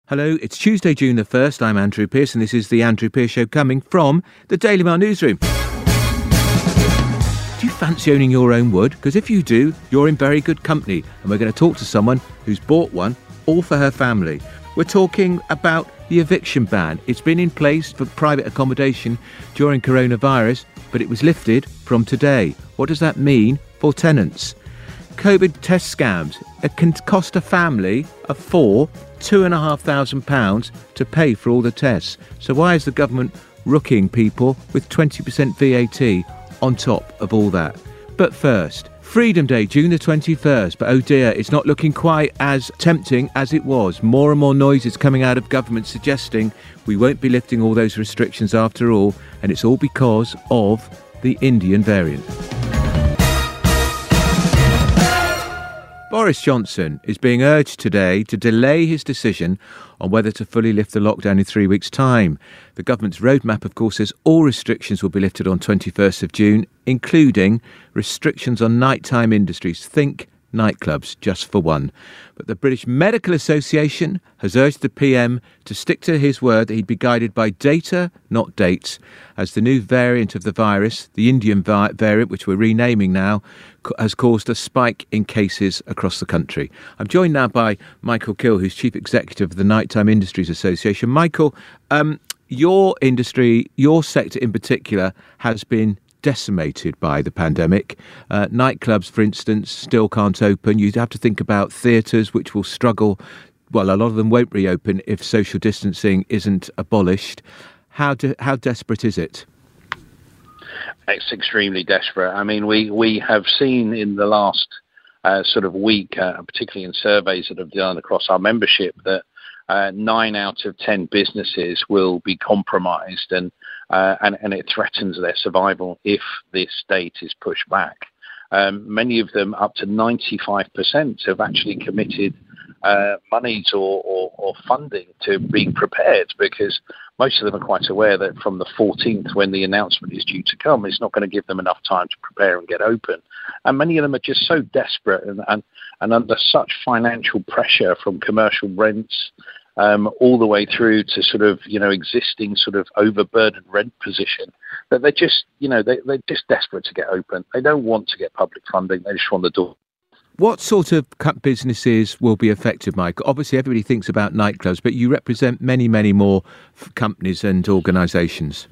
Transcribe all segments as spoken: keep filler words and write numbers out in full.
Hello, it's Tuesday, June the first. I'm Andrew Pearce, and this is the Andrew Pearce Show coming from the Daily Mail newsroom. Do you fancy owning your own wood? Because if you do, you're in very good company, and we're going to talk to someone who's bought one, all for her family. We're talking about the eviction ban. It's been in place for private accommodation during coronavirus, but it was lifted from today. What does that mean for tenants? COVID test scams. It can cost a family of four two and a half thousand pounds to pay for all the tests. So why is the government rooking people with twenty percent V A T on top of all that? But first, Freedom Day, June the twenty-first. But oh dear, it's not looking quite as tempting as it was. More and more noises coming out of government suggesting we won't be lifting all those restrictions after all, and it's all because of the Indian variant. Boris Johnson is being urged today to delay his decision on whether to fully lift the lockdown in three weeks' time. The government's roadmap, of course, says all restrictions will be lifted on twenty-first of June, including restrictions on nighttime industries. Think nightclubs, just for one. But the British Medical Association has urged the P M to stick to his word that he'd be guided by data, not dates, as the new variant of the virus, the Indian vi- variant, which we're renaming now, co- has caused a spike in cases across the country. I'm joined now by Michael Kill, who's Chief Executive of the Nighttime Industries Association. Michael, um, your industry, your sector in particular, has been decimated by the pandemic. Uh, nightclubs, for instance, still can't open. You have to think about theatres, which will struggle. Well, a lot of them won't reopen if social distancing isn't abolished. How do, how desperate is it? It's extremely desperate. I mean, we, we have seen in the last uh, sort of week, uh, particularly in surveys that have done across our membership, that uh, nine out of ten businesses will be compromised, and Uh, and, and it threatens their survival if this date is pushed back. Um, many of them, up to ninety-five percent, have actually committed uh, monies or, or, or funding to being prepared, because most of them are quite aware that from the fourteenth, when the announcement is due to come, it's not going to give them enough time to prepare and get open. And many of them are just so desperate and, and, and under such financial pressure from commercial rents, Um, all the way through to sort of, you know, existing sort of overburdened rent position, that they're just, you know, they, they're just desperate to get open. They don't want to get public funding. They just want the door. What sort of businesses will be affected, Mike? Obviously, everybody thinks about nightclubs, but you represent many, many more companies and organisations.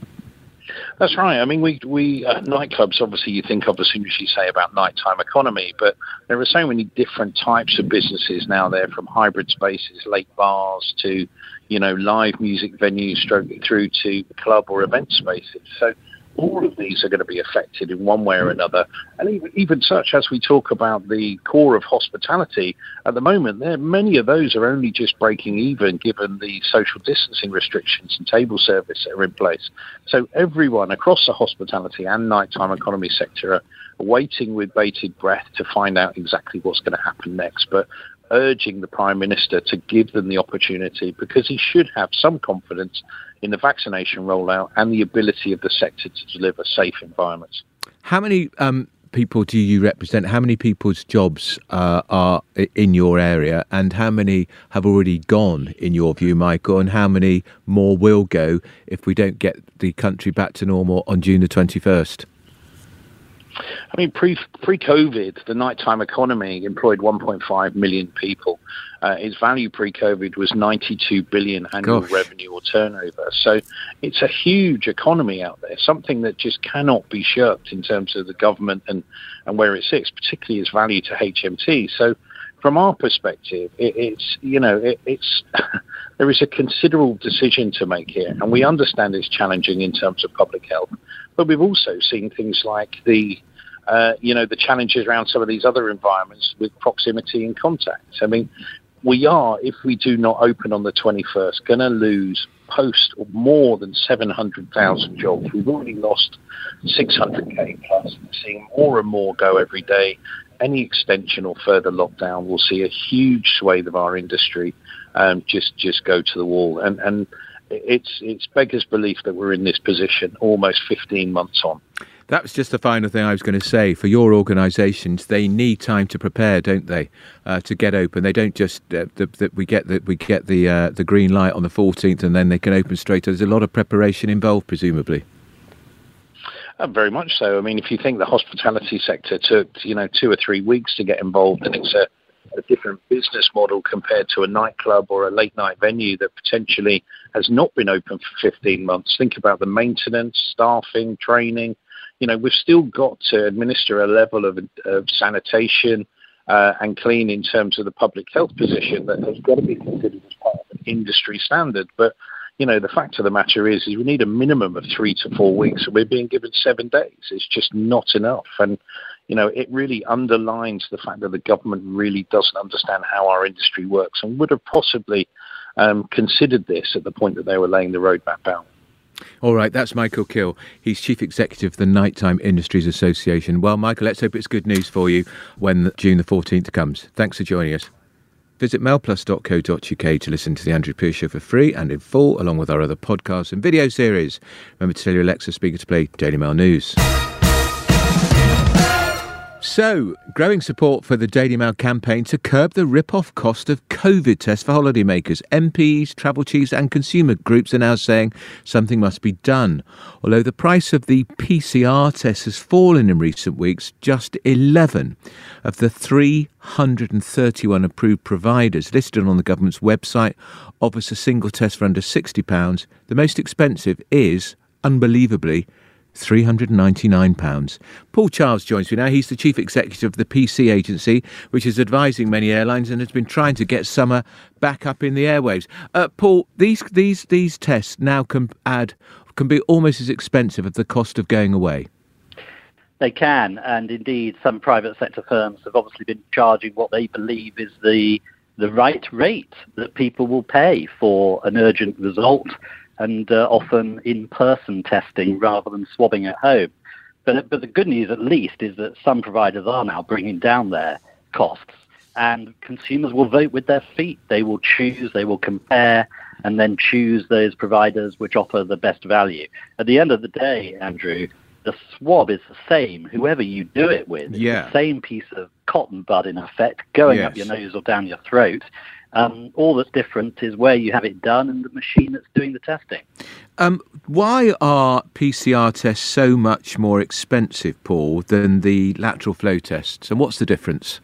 That's right. I mean, we we uh, nightclubs, obviously, you think of as soon as you say about nighttime economy, but there are so many different types of businesses now there, from hybrid spaces, late bars, to, you know, live music venues, stroke through to club or event spaces. So all of these are going to be affected in one way or another. And even, even such, as we talk about the core of hospitality, at the moment, there many of those are only just breaking even, given the social distancing restrictions and table service that are in place. So everyone across the hospitality and nighttime economy sector are waiting with bated breath to find out exactly what's going to happen next, but urging the Prime Minister to give them the opportunity, because he should have some confidence in the vaccination rollout and the ability of the sector to deliver safe environments. How many um, people do you represent? How many people's jobs uh, are in your area, and how many have already gone, in your view, Michael, and how many more will go if we don't get the country back to normal on June the twenty-first? I mean, pre, pre-COVID, the nighttime economy employed one point five million people. Uh, its value pre-COVID was ninety-two billion annual Gosh. revenue or turnover. So it's a huge economy out there, something that just cannot be shirked in terms of the government and, and where it sits, particularly its value to H M T. So from our perspective, it, it's, you know, it, it's there is a considerable decision to make here, and we understand it's challenging in terms of public health. But we've also seen things like the, uh, you know, the challenges around some of these other environments with proximity and contact. I mean, we are, if we do not open on the twenty-first, going to lose post or more than seven hundred thousand jobs. We've already lost six hundred K plus. We're seeing more and more go every day. Any extension or further lockdown will see a huge swathe of our industry um, just just go to the wall. And and it's it's beggars belief that we're in this position almost fifteen months on. That was just the final thing I was going to say. For your organisations, they need time to prepare, don't they, uh, to get open? They don't just uh, the, the, we get the we get the uh, the green light on the fourteenth and then they can open straight. There's a lot of preparation involved, presumably. Uh, very much so. I mean, if you think the hospitality sector took, you know, two or three weeks to get involved, and it's a, a different business model compared to a nightclub or a late night venue that potentially has not been open for fifteen months. Think about the maintenance, staffing, training. You know, we've still got to administer a level of, of sanitation uh, and clean in terms of the public health position that has got to be considered as part of an industry standard. But, you know, the fact of the matter is, is we need a minimum of three to four weeks, and we're being given seven days. It's just not enough. And, you know, it really underlines the fact that the government really doesn't understand how our industry works and would have possibly um, considered this at the point that they were laying the roadmap out. All right, that's Michael Kill. He's Chief Executive of the Nighttime Industries Association. Well, Michael, let's hope it's good news for you when June the fourteenth comes. Thanks for joining us. Visit mail plus dot co dot uk to listen to The Andrew Pierce Show for free and in full, along with our other podcasts and video series. Remember to tell your Alexa speaker to play Daily Mail News. So, growing support for the Daily Mail campaign to curb the rip-off cost of COVID tests for holidaymakers. M Ps, travel chiefs and consumer groups are now saying something must be done. Although the price of the P C R test has fallen in recent weeks, just eleven of the three hundred thirty-one approved providers listed on the government's website offers a single test for under sixty pounds. The most expensive is, unbelievably, three hundred ninety-nine pounds. Paul Charles joins me now. He's the Chief Executive of the P C Agency, which is advising many airlines and has been trying to get summer back up in the airwaves. Uh, Paul, these these these tests now can add can be almost as expensive as the cost of going away. They can, and indeed some private sector firms have obviously been charging what they believe is the the right rate that people will pay for an urgent result, and uh, often in-person testing rather than swabbing at home. But, but the good news, at least, is that some providers are now bringing down their costs, and consumers will vote with their feet. They will choose, they will compare, and then choose those providers which offer the best value. At the end of the day, Andrew, the swab is the same, whoever you do it with. Yeah. It's the same piece of cotton bud, in effect, going Yes. up your nose or down your throat. Um, all that's different is where you have it done and the machine that's doing the testing. Um, why are P C R tests so much more expensive, Paul, than the lateral flow tests? And what's the difference?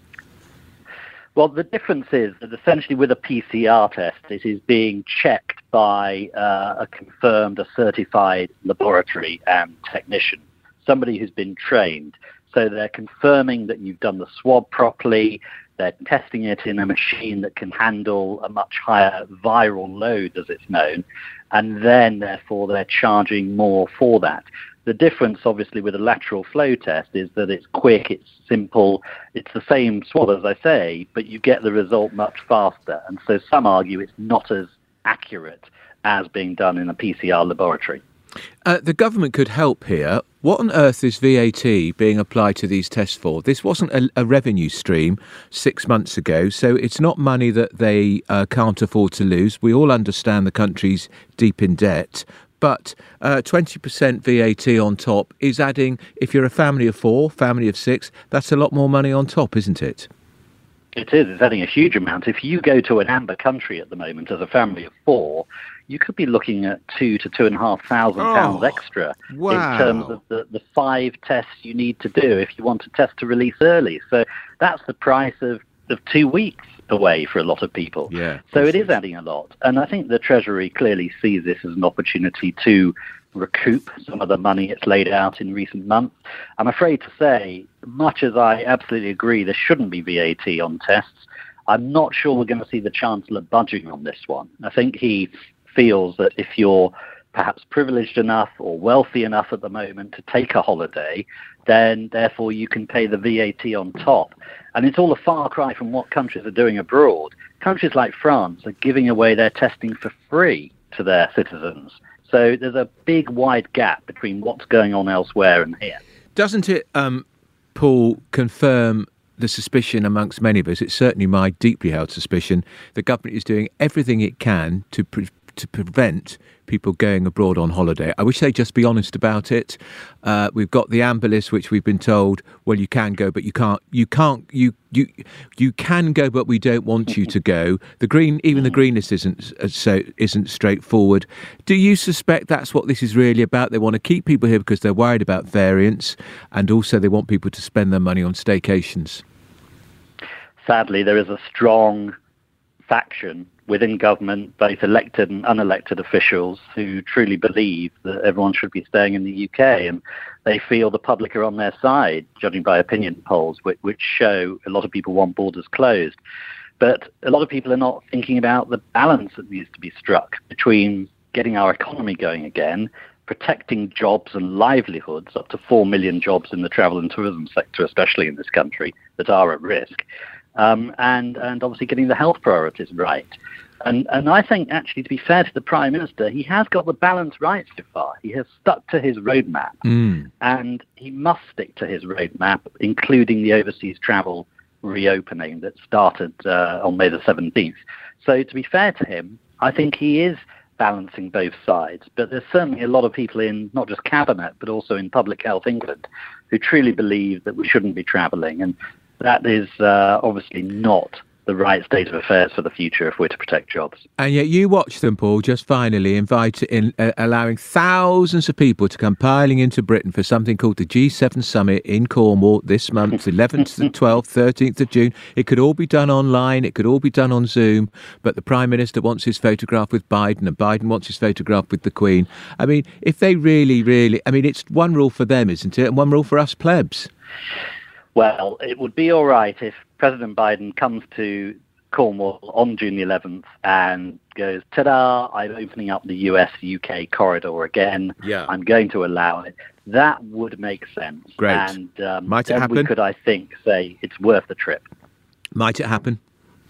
Well, the difference is that essentially with a P C R test, it is being checked by uh, a confirmed, a certified laboratory and technician, somebody who's been trained. So they're confirming that you've done the swab properly. They're testing it in a machine that can handle a much higher viral load, as it's known, and then, therefore, they're charging more for that. The difference, obviously, with a lateral flow test is that it's quick, it's simple, it's the same swab, as I say, but you get the result much faster. And so some argue it's not as accurate as being done in a P C R laboratory. Uh, the government could help here. What on earth is V A T being applied to these tests for? This wasn't a, a revenue stream six months ago, so it's not money that they uh, can't afford to lose. We all understand the country's deep in debt, but uh, twenty percent V A T on top is adding, if you're a family of four, family of six, that's a lot more money on top, isn't it? It is. It's adding a huge amount. If you go to an amber country at the moment as a family of four, you could be looking at two to two and a half thousand pounds Oh, extra wow. in terms of the, the five tests you need to do if you want a test to release early. So that's the price of, of two weeks away for a lot of people. Yeah. So it is adding a lot. And I think the Treasury clearly sees this as an opportunity to recoup some of the money it's laid out in recent months. I'm afraid to say, much as I absolutely agree there shouldn't be V A T on tests, I'm not sure we're going to see the Chancellor budging on this one. I think he feels that if you're perhaps privileged enough or wealthy enough at the moment to take a holiday, then therefore you can pay the V A T on top. And it's all a far cry from what countries are doing abroad. Countries like France are giving away their testing for free to their citizens. So there's a big, wide gap between what's going on elsewhere and here. Doesn't it, um, Paul, confirm the suspicion amongst many of us? It's certainly my deeply held suspicion the government is doing everything it can to pre- to prevent people going abroad on holiday. I wish they'd just be honest about it. Uh, we've got the amber list, which we've been told, well, you can go, but you can't. You can't. You you you can go, but we don't want you to go. The green, even the green list isn't so isn't straightforward. Do you suspect that's what this is really about? They want to keep people here because they're worried about variants, and also they want people to spend their money on staycations. Sadly, there is a strong faction within government, both elected and unelected officials, who truly believe that everyone should be staying in the U K, and they feel the public are on their side, judging by opinion polls, which, which show a lot of people want borders closed. But a lot of people are not thinking about the balance that needs to be struck between getting our economy going again, protecting jobs and livelihoods, up to four million jobs in the travel and tourism sector, especially in this country, that are at risk, um, and, and obviously getting the health priorities right. And, and I think, actually, to be fair to the Prime Minister, he has got the balance right so far. He has stuck to his roadmap, mm. and he must stick to his roadmap, including the overseas travel reopening that started uh, on May the seventeenth. So to be fair to him, I think he is balancing both sides. But there's certainly a lot of people in not just Cabinet, but also in Public Health England, who truly believe that we shouldn't be travelling. And that is uh, obviously not the right state of affairs for the future if we're to protect jobs. And yet you watch them, Paul, just finally invite in, uh, allowing thousands of people to come piling into Britain for something called the G seven Summit in Cornwall this month, eleventh to twelfth, thirteenth of June. It could all be done online, it could all be done on Zoom, but the Prime Minister wants his photograph with Biden and Biden wants his photograph with the Queen. I mean, if they really, really, I mean, it's one rule for them, isn't it? And one rule for us plebs. Well, it would be all right if President Biden comes to Cornwall on June the eleventh and goes, ta-da, I'm opening up the U S U K corridor again. Yeah. I'm going to allow it. That would make sense. Great. And um, Might it then happen? we could, I think, say it's worth the trip. Might it happen?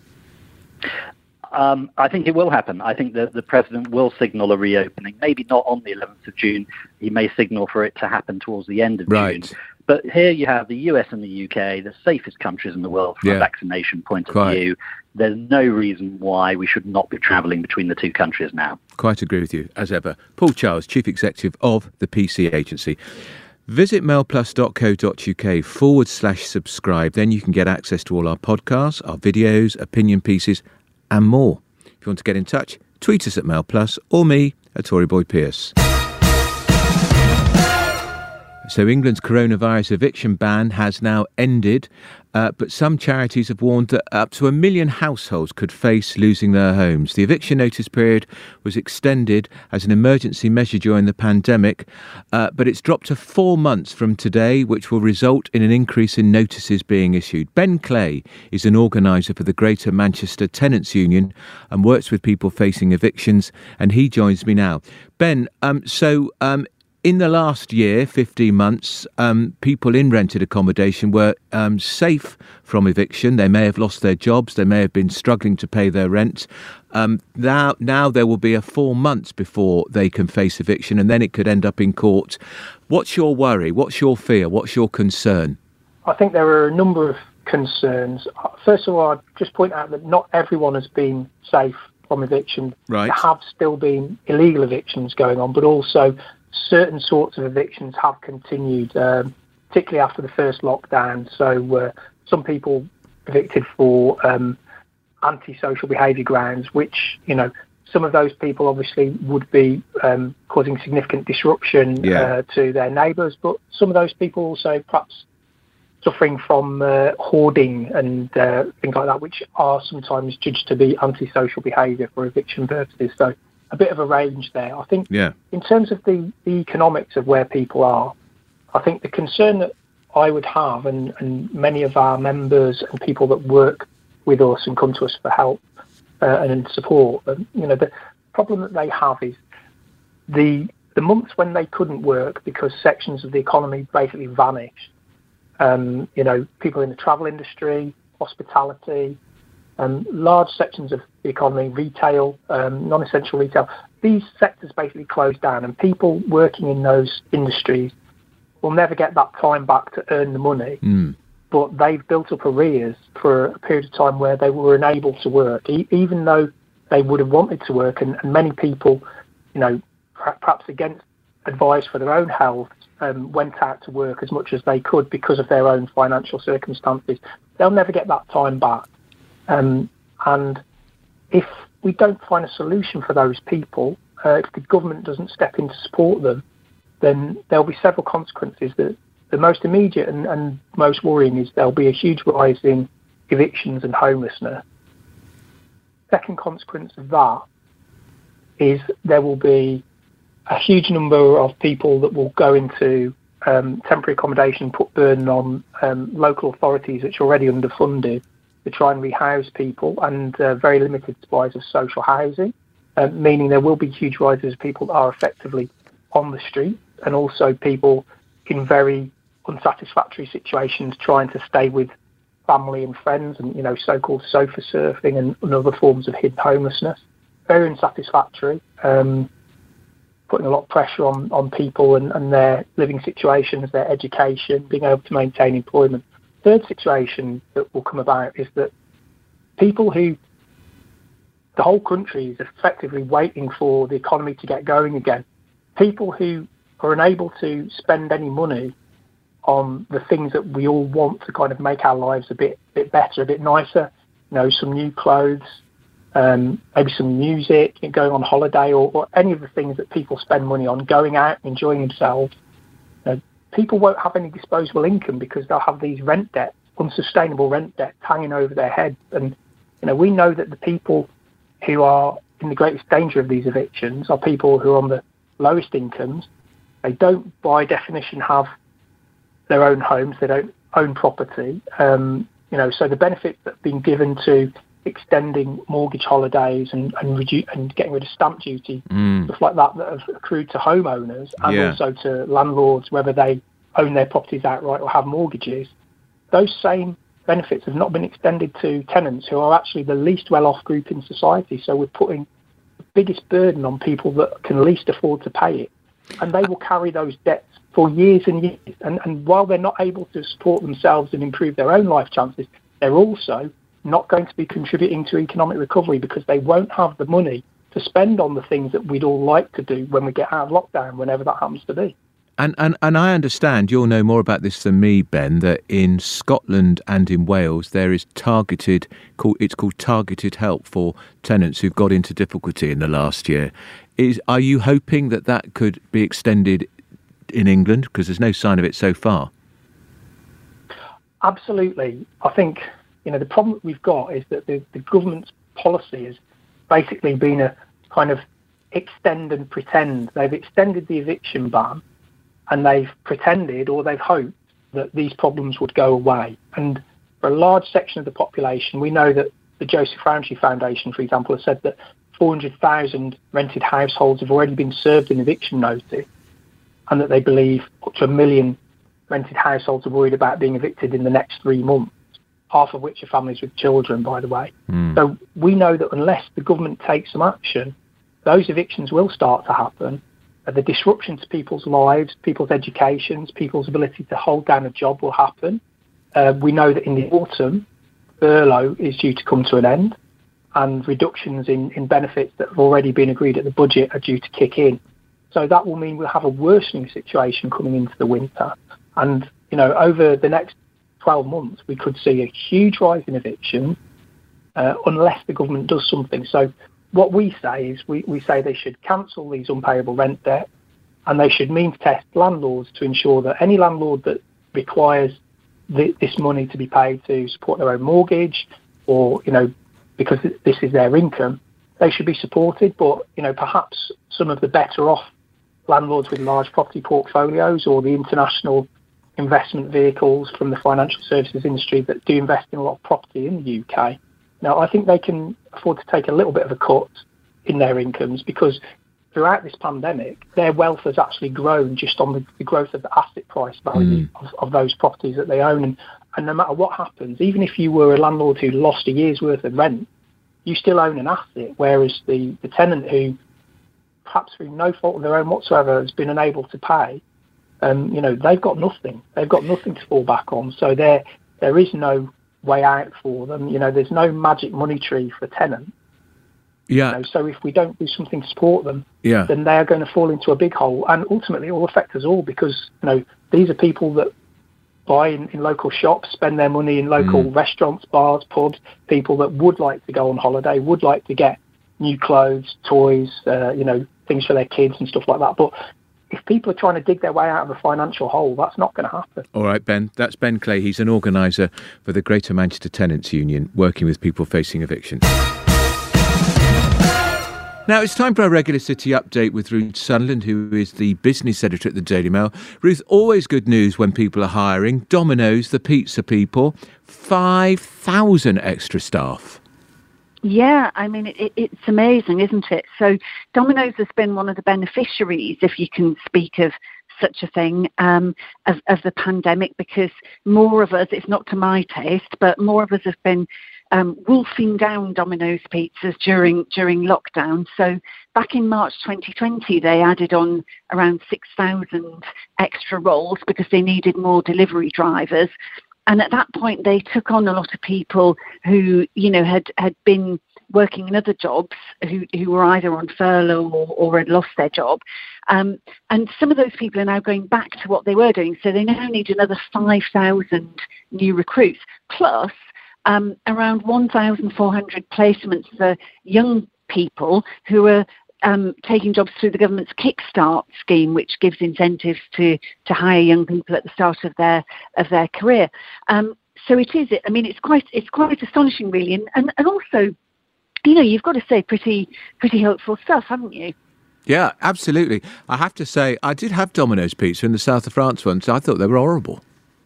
Um, I think it will happen. I think that the president will signal a reopening, maybe not on the eleventh of June. He may signal for it to happen towards the end of right. June. But here you have the U S and the U K, the safest countries in the world from yeah. a vaccination point of Quite. view. There's no reason why we should not be travelling between the two countries now. Quite agree with you, as ever. Paul Charles, Chief Executive of the P C Agency. Visit mailplus.co.uk forward slash subscribe. Then you can get access to all our podcasts, our videos, opinion pieces, and more. If you want to get in touch, tweet us at MailPlus or me at Tory Boy Pierce. So England's coronavirus eviction ban has now ended, uh, but some charities have warned that up to a million households could face losing their homes. The eviction notice period was extended as an emergency measure during the pandemic, uh, but it's dropped to four months from today, which will result in an increase in notices being issued. Ben Clay is an organiser for the Greater Manchester Tenants Union and works with people facing evictions, and he joins me now. Ben, um, so... Um, In the last year, fifteen months, um, people in rented accommodation were um, safe from eviction. They may have lost their jobs. They may have been struggling to pay their rent. Um, now, now there will be a four months before they can face eviction, and then it could end up in court. What's your worry? What's your fear? What's your concern? I think there are a number of concerns. First of all, I'd just point out that not everyone has been safe from eviction. Right. There have still been illegal evictions going on, but also certain sorts of evictions have continued, um, particularly after the first lockdown. So uh, some people evicted for um, antisocial behaviour grounds, which, you know, some of those people obviously would be um, causing significant disruption yeah. uh, to their neighbours, but some of those people also perhaps suffering from uh, hoarding and uh, things like that, which are sometimes judged to be antisocial behaviour for eviction purposes. So a bit of a range there. I think yeah. in terms of the, the economics of where people are, I think the concern that I would have, and, and many of our members and people that work with us and come to us for help uh, and support, um, you know, the problem that they have is the the months when they couldn't work because sections of the economy basically vanished. Um, you know, people in the travel industry, hospitality, Um, large sections of the economy, retail, um, non-essential retail, these sectors basically closed down, and people working in those industries will never get that time back to earn the money. Mm. But they've built up arrears for a period of time where they were unable to work, e- even though they would have wanted to work, and, and many people, you know, perhaps against advice for their own health, um, went out to work as much as they could because of their own financial circumstances. They'll never get that time back. Um, and if we don't find a solution for those people, uh, if the government doesn't step in to support them, then there'll be several consequences. The, the most immediate and, and most worrying is there'll be a huge rise in evictions and homelessness. Second consequence of that is there will be a huge number of people that will go into um, temporary accommodation, put burden on um, local authorities which are already underfunded to try and rehouse people, and uh, very limited supplies of social housing, uh, meaning there will be huge rises of people that are effectively on the street, and also people in very unsatisfactory situations trying to stay with family and friends, and, you know, so-called sofa surfing and, and other forms of hidden homelessness. Very unsatisfactory, um, putting a lot of pressure on, on people and, and their living situations, their education, being able to maintain employment. Third situation that will come about is that people who, the whole country is effectively waiting for the economy to get going again. People who are unable to spend any money on the things that we all want to kind of make our lives a bit bit better, a bit nicer, you know, some new clothes, um, maybe some music, going on holiday, or, or any of the things that people spend money on, going out, enjoying themselves. You know, people won't have any disposable income because they'll have these rent debts, unsustainable rent debts hanging over their heads. And, you know, we know that the people who are in the greatest danger of these evictions are people who are on the lowest incomes. They don't, by definition, have their own homes. They don't own property. Um, you know, so the benefits that have been given to extending mortgage holidays and and, redu- and getting rid of stamp duty, mm. stuff like that, that have accrued to homeowners and yeah. also to landlords, whether they own their properties outright or have mortgages, those same benefits have not been extended to tenants who are actually the least well-off group in society. So we're putting the biggest burden on people that can least afford to pay it. And they will carry those debts for years and years. And, and while they're not able to support themselves and improve their own life chances, they're also not going to be contributing to economic recovery because they won't have the money to spend on the things that we'd all like to do when we get out of lockdown, whenever that happens to be. And, and and I understand, you'll know more about this than me, Ben, that in Scotland and in Wales there is targeted, called, it's called targeted help for tenants who've got into difficulty in the last year. Is Are you hoping that that could be extended in England? Because there's no sign of it so far. Absolutely. I think, you know, the problem that we've got is that the, the government's policy has basically been a kind of extend and pretend. They've extended the eviction ban, and they've pretended, or they've hoped, that these problems would go away. And for a large section of the population, we know that the Joseph Rowntree Foundation, for example, has said that four hundred thousand rented households have already been served an eviction notice, and that they believe up to a million rented households are worried about being evicted in the next three months, half of which are families with children, by the way. Mm. So we know that unless the government takes some action, those evictions will start to happen. The disruption to people's lives, people's educations, people's ability to hold down a job will happen. Uh, we know that in the autumn, furlough is due to come to an end, and reductions in, in benefits that have already been agreed at the budget are due to kick in. So that will mean we'll have a worsening situation coming into the winter. And, you know, over the next twelve months, we could see a huge rise in eviction uh, unless the government does something. So what we say is we, we say they should cancel these unpayable rent debt, and they should means test landlords to ensure that any landlord that requires the, this money to be paid to support their own mortgage, or, you know, because this is their income, they should be supported. But, you know, perhaps some of the better off landlords with large property portfolios, or the international investment vehicles from the financial services industry that do invest in a lot of property in the U K, now, I think they can afford to take a little bit of a cut in their incomes, because throughout this pandemic, their wealth has actually grown just on the, the growth of the asset price value mm. of, of those properties that they own. And, and no matter what happens, even if you were a landlord who lost a year's worth of rent, you still own an asset, whereas the, the tenant who, perhaps through no fault of their own whatsoever, has been unable to pay, um, you know, they've got nothing. They've got nothing to fall back on. So there, there is no way out for them. You know, there's no magic money tree for tenants. Yeah. You know, so if we don't do something to support them, yeah. then they are going to fall into a big hole, and ultimately it will affect us all, because you know these are people that buy in, in local shops, spend their money in local mm. restaurants, bars, pubs, people that would like to go on holiday, would like to get new clothes, toys, uh, you know, things for their kids and stuff like that. But if people are trying to dig their way out of a financial hole, that's not going to happen. All right, Ben, that's Ben Clay. He's an organiser for the Greater Manchester Tenants Union, working with people facing eviction. Now, it's time for our regular city update with Ruth Sunderland, who is the business editor at the Daily Mail. Ruth, always good news when people are hiring. Domino's, the pizza people, five thousand extra staff. Yeah, I mean, it, it's amazing, isn't it? So Domino's has been one of the beneficiaries, if you can speak of such a thing, um, of, of the pandemic, because more of us, it's not to my taste, but more of us have been um, wolfing down Domino's pizzas during during lockdown. So back in March twenty twenty, they added on around six thousand extra roles because they needed more delivery drivers. And at that point, they took on a lot of people who, you know, had, had been working in other jobs, who, who were either on furlough or, or had lost their job. Um, and some of those people are now going back to what they were doing. So they now need another five thousand new recruits, plus um, around one thousand four hundred placements for young people who are Um, taking jobs through the government's Kickstart scheme, which gives incentives to, to hire young people at the start of their of their career. Um, so it is. I mean, it's quite it's quite astonishing, really, and, and and also, you know, you've got to say pretty pretty hopeful stuff, haven't you? Yeah, absolutely. I have to say, I did have Domino's pizza in the south of France once. I thought they were horrible.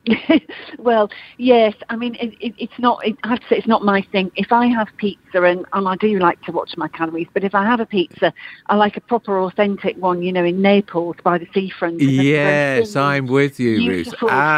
Well, yes. I mean, it, it, it's not. It, I have to say, it's not my thing. If I have pizza, and, and I do like to watch my calories, but if I have a pizza, I like a proper, authentic one. You know, in Naples by the seafront. Yes, thin, I'm with you, Ruth.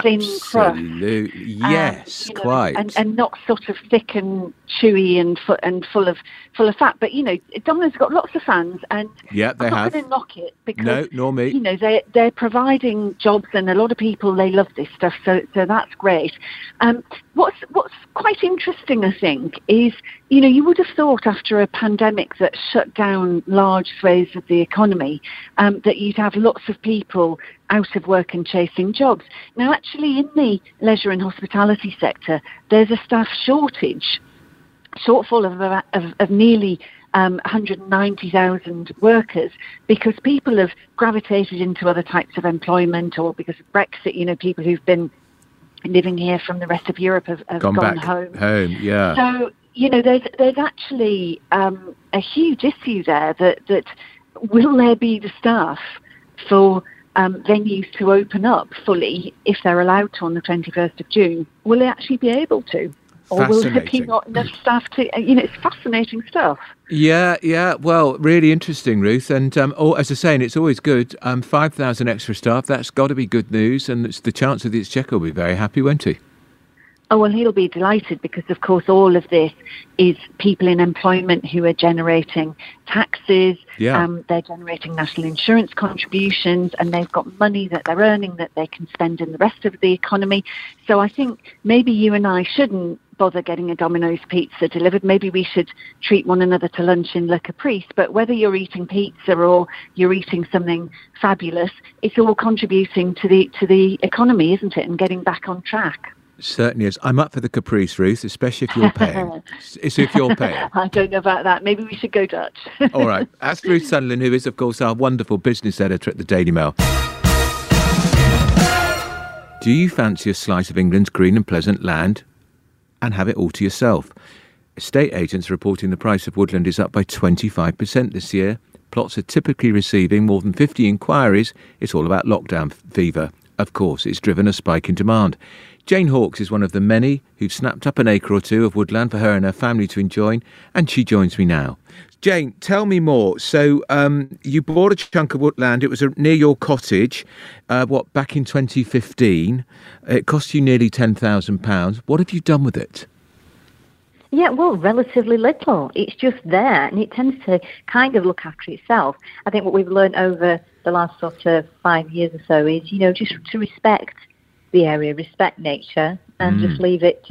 Absolutely. Yes, and, you know, quite. And, and not sort of thick and chewy and fu- and full of full of fat. But you know, Domino's got lots of fans, and yeah, they I'm not have. going to knock it because no, nor me. You know, they they're providing jobs, and a lot of people, they love this stuff. So. So that's great. Um, what's what's quite interesting, I think, is, you know, you would have thought after a pandemic that shut down large swathes of the economy, um, that you'd have lots of people out of work and chasing jobs. Now, actually, in the leisure and hospitality sector, there's a staff shortage, shortfall of of, of nearly Um, one hundred ninety thousand workers, because people have gravitated into other types of employment, or because of Brexit, you know, people who've been living here from the rest of Europe have, have gone, gone back home. home. Yeah. So, you know, there's there's actually um, a huge issue there that, that will there be the staff for um, venues to open up fully if they're allowed to on the twenty-first of June? Will they actually be able to? Or will there be not enough staff to, you know, it's fascinating stuff. Yeah, yeah. Well, really interesting, Ruth. And um, oh, as I say, and it's always good, um, five thousand extra staff, that's got to be good news. And it's the Chancellor of the Exchequer will be very happy, won't he? Oh, well, he'll be delighted because, of course, all of this is people in employment who are generating taxes. Yeah. Um, they're generating national insurance contributions, and they've got money that they're earning that they can spend in the rest of the economy. So I think maybe you and I shouldn't bother getting a Domino's pizza delivered. Maybe we should treat one another to lunch in Le Caprice. But whether you're eating pizza or you're eating something fabulous, it's all contributing to the to the economy, isn't it, and getting back on track. Certainly is. I'm up for the Caprice, Ruth, especially if you're paying. It's if you're paying. I don't know about that. Maybe we should go Dutch. All right. That's Ruth Sunderland, who is, of course, our wonderful business editor at the Daily Mail. Do you fancy a slice of England's green and pleasant land and have it all to yourself? Estate agents are reporting the price of woodland is up by twenty-five percent this year. Plots are typically receiving more than fifty inquiries. It's all about lockdown fever. Of course, it's driven a spike in demand. Jane Hawkes is one of the many who've snapped up an acre or two of woodland for her and her family to enjoy, and she joins me now. Jane, tell me more. So um, you bought a chunk of woodland. It was near your cottage, uh, what, back in twenty fifteen. It cost you nearly ten thousand pounds. What have you done with it? Yeah, well, relatively little. It's just there, and it tends to kind of look after itself. I think what we've learned over the last sort of five years or so is, you know, just to respect the area, respect nature, and mm. just leave it to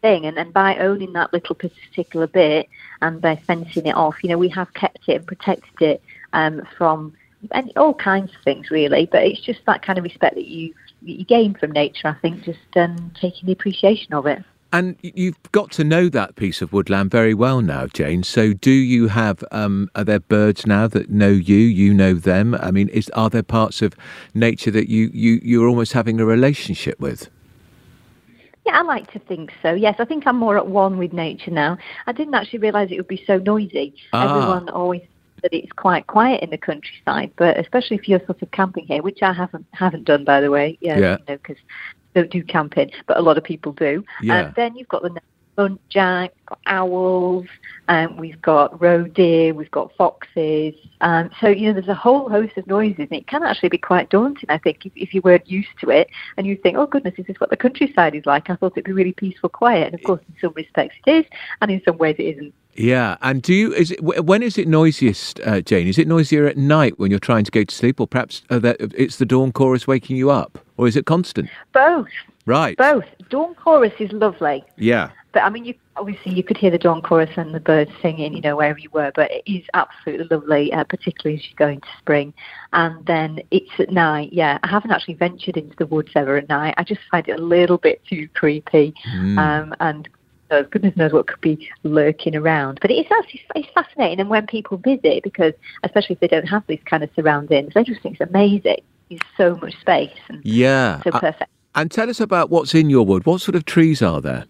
thing. And, and by owning that little particular bit and by fencing it off, you know, we have kept it and protected it um, from and all kinds of things, really. But it's just that kind of respect that you you gain from nature, I think, just um, taking the appreciation of it. And you've got to know that piece of woodland very well now, Jane. So do you have, um, are there birds now that know you, you know them? I mean, is are there parts of nature that you, you, you're almost having a relationship with? Yeah, I like to think so. Yes, I think I'm more at one with nature now. I didn't actually realise it would be so noisy. Ah. Everyone always that it's quite quiet in the countryside, but especially if you're sort of camping here, which I haven't haven't done, by the way. Yeah, yeah. You know, because don't do camping, but a lot of people do. Yeah. And then you've got the muntjac, got owls, um, we've got roe deer, we've got foxes. Um, so, you know, there's a whole host of noises, and it can actually be quite daunting, I think, if, if you weren't used to it, and you think, oh, goodness, is this what the countryside is like? I thought it'd be really peaceful, quiet, and of course, in some respects it is, and in some ways it isn't. Yeah, and do you? Is it when is it noisiest, uh, Jane? Is it noisier at night when you're trying to go to sleep, or perhaps uh, that it's the dawn chorus waking you up, or is it constant? Both. Right. Both. Dawn chorus is lovely. Yeah. But I mean, you obviously you could hear the dawn chorus and the birds singing, you know, wherever you were. But it is absolutely lovely, uh, particularly as you go into spring. And then it's at night. Yeah, I haven't actually ventured into the woods ever at night. I just find it a little bit too creepy, mm. um, and. Goodness knows what could be lurking around. But it's actually it's fascinating. And when people visit, because especially if they don't have these kind of surroundings, they just think it's amazing. There's so much space. And yeah. So perfect. Uh, and tell us about what's in your wood. What sort of trees are there?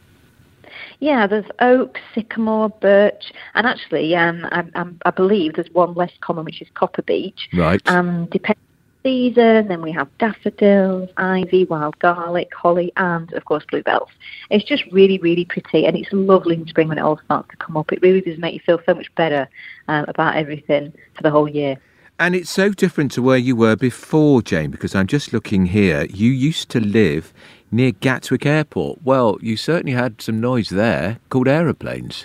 Yeah, there's oak, sycamore, birch, and actually, um, I, I, I believe there's one less common, which is copper beech. Right. Um, depending season, then we have daffodils, ivy, wild garlic, holly, and of course bluebells. It's just really, really pretty, and it's lovely in spring when it all starts to come up. It really does make you feel so much better um, about everything for the whole year. And it's so different to where you were before, Jane, because I'm just looking here. You used to live near Gatwick Airport. Well, you certainly had some noise there called aeroplanes.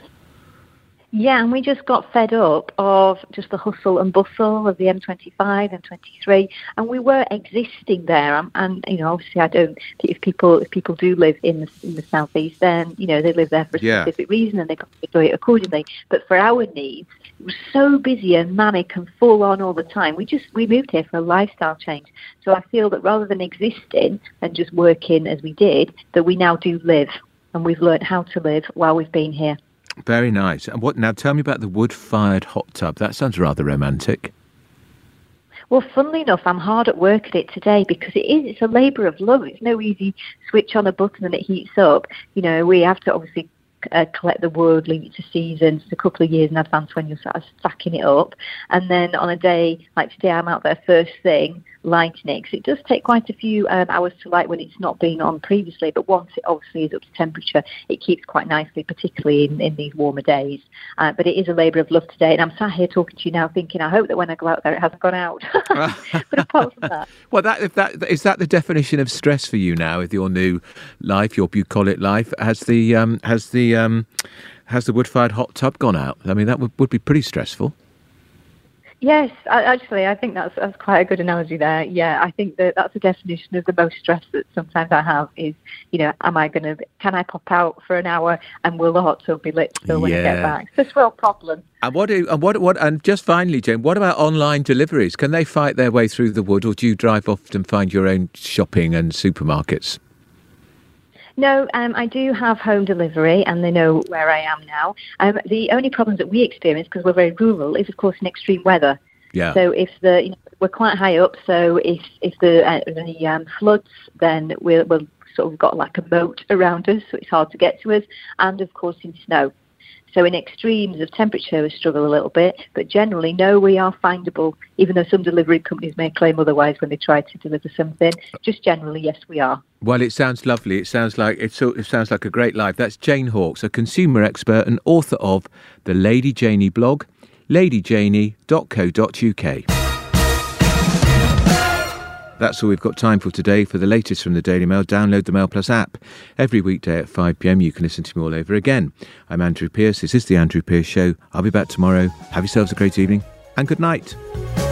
Yeah, and we just got fed up of just the hustle and bustle of the M twenty-five, M twenty-three, and we were existing there. And, and you know, obviously, I don't. If people if people do live in the in the southeast, then you know they live there for a yeah. specific reason, and they do it accordingly. But for our needs, it was so busy and manic and full on all the time. We just we moved here for a lifestyle change. So I feel that rather than existing and just working as we did, that we now do live, and we've learned how to live while we've been here. Very nice. And what now? Tell me about the wood-fired hot tub. That sounds rather romantic. Well, funnily enough, I'm hard at work at it today because it is. It's a labour of love. It's no easy switch on a button and it heats up. You know, we have to obviously uh, collect the wood, leave it to seasons a couple of years in advance when you're sort of stacking it up. And then on a day like today, I'm out there first thing, lighting it. Because it does take quite a few um, hours to light when it's not been on previously. But once it obviously is up to temperature, it keeps quite nicely, particularly in, in these warmer days. Uh, but it is a labour of love today. And I'm sat here talking to you now thinking, I hope that when I go out there, it hasn't gone out. But apart from that. Well, that, if that is that the definition of stress for you now with your new life, your bucolic life? Has the, um, has the, um, has the wood-fired hot tub gone out? I mean, that would, would be pretty stressful. Yes, I, actually, I think that's that's quite a good analogy there. Yeah, I think that that's the definition of the most stress that sometimes I have is, you know, am I going to, can I pop out for an hour and will the hot tub be lit still when yeah. I get back? It's a real problem. And what, do, and what, what, and just finally, Jane, what about online deliveries? Can they fight their way through the wood, or do you drive off and find your own shopping and supermarkets? No, um, I do have home delivery, and they know where I am now. Um, the only problems that we experience, because we're very rural, is of course in extreme weather. Yeah. So if the you know, we're quite high up, so if if the uh, any um, floods, then we'll we'll sort of got like a moat around us, so it's hard to get to us, and of course in snow. So in extremes of temperature, we struggle a little bit, but generally, no, we are findable, even though some delivery companies may claim otherwise when they try to deliver something. Just generally, yes, we are. Well, it sounds lovely. It sounds like it's it sounds like a great life. That's Jane Hawkes, a consumer expert and author of the Lady Janie blog, lady janie dot co dot uk. That's all we've got time for today. For the latest from the Daily Mail, download the Mail Plus app. Every weekday at five p m you can listen to me all over again. I'm Andrew Pierce. This is The Andrew Pierce Show. I'll be back tomorrow. Have yourselves a great evening and good night.